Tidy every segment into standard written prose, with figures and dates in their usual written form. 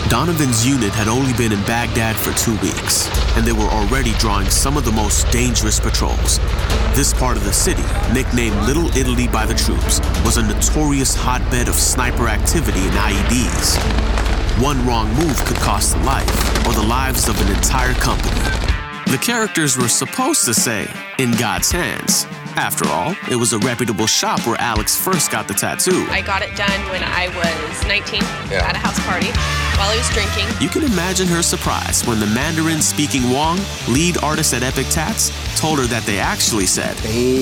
Donovan's unit had only been in Baghdad for 2 weeks, and they were already drawing some of the most dangerous patrols. This part of the city, nicknamed Little Italy by the troops, was a notorious hotbed of sniper activity and IEDs. One wrong move could cost a life or the lives of an entire company. The characters were supposed to say, "In God's hands." After all, it was a reputable shop where Alex first got the tattoo. I got it done when I was 19 at a house party while I was drinking. You can imagine her surprise when the Mandarin-speaking Wong, lead artist at Epic Tats, told her that they actually said,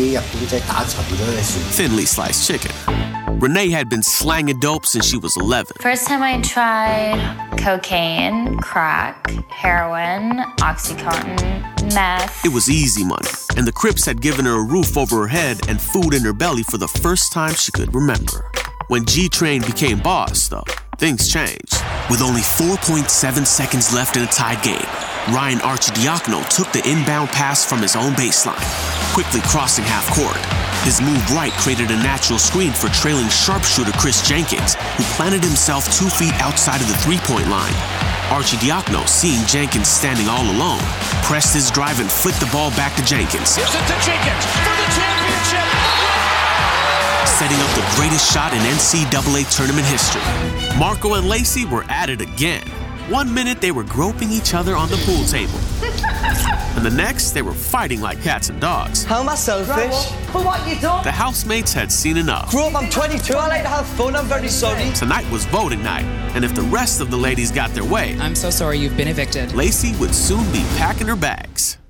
"thinly sliced chicken." Renee had been slanging dope since she was 11. First time I tried cocaine, crack, heroin, Oxycontin, meth. It was easy money, and the Crips had given her a roof over her head and food in her belly for the first time she could remember. When G-Train became boss, though, things changed. With only 4.7 seconds left in a tied game, Ryan Arcidiacono took the inbound pass from his own baseline, quickly crossing half court. His move right created a natural screen for trailing sharpshooter Chris Jenkins, who planted himself 2 feet outside of the three-point line. Arcidiacono, seeing Jenkins standing all alone, pressed his drive and flicked the ball back to Jenkins. Gives it to Jenkins for the championship! Setting up the greatest shot in NCAA tournament history. Marco and Lacey were at it again. 1 minute they were groping each other on the pool table. And the next, they were fighting like cats and dogs. How am I selfish? For what you done? The housemates had seen enough. Grow up, I'm 22, I like to have fun, I'm very sorry. Tonight was voting night, and if the rest of the ladies got their way, I'm so sorry you've been evicted. Lacey would soon be packing her bags.